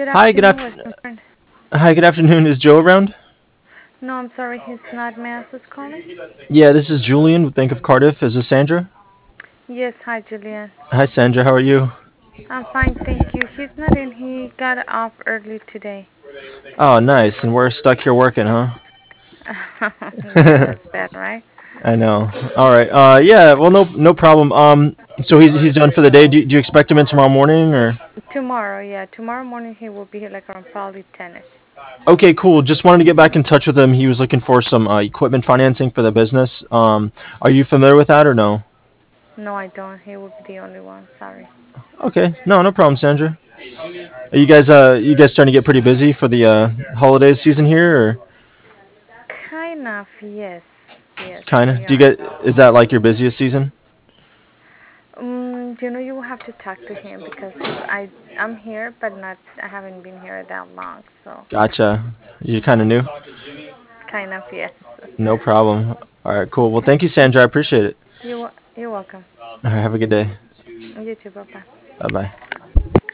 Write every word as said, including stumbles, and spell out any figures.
Good Hi, good afternoon, after- what's concerned? Hi, good afternoon. Is Joe around? No, I'm sorry, he's not. May I ask who's calling? Yeah, this is Julian with Bank of Cardiff. Is this Sandra? Yes, hi, Julian. Hi, Sandra. How are you? I'm fine, thank you. He's not in. He got off early today. Oh, nice. And we're stuck here working, huh? Yeah, that's bad, right? I know. All right. Uh, yeah. Well, no, no problem. Um, so he's he's done for the day. Do, do you expect him in tomorrow morning or? Tomorrow, yeah, tomorrow morning he will be here like around probably ten-ish. Okay, cool. Just wanted to get back in touch with him. He was looking for some uh, equipment financing for the business. Um, are you familiar with that or no? No, I don't. He will be the only one. Sorry. Okay. No, no problem, Sandra. Are you guys uh you guys starting to get pretty busy for the uh holidays season here or Kind of, yes. Yes, kind we of? Do you are. get is that like your busiest season? Um, you know, you will have to talk to him because he's I I'm here, but not I haven't been here that long, so Gotcha. You kind of new? kind of yes. No problem. All right, cool. Well, thank you, Sandra. I appreciate it. You you're welcome. All right, have a good day. You too. Bye bye. Bye bye.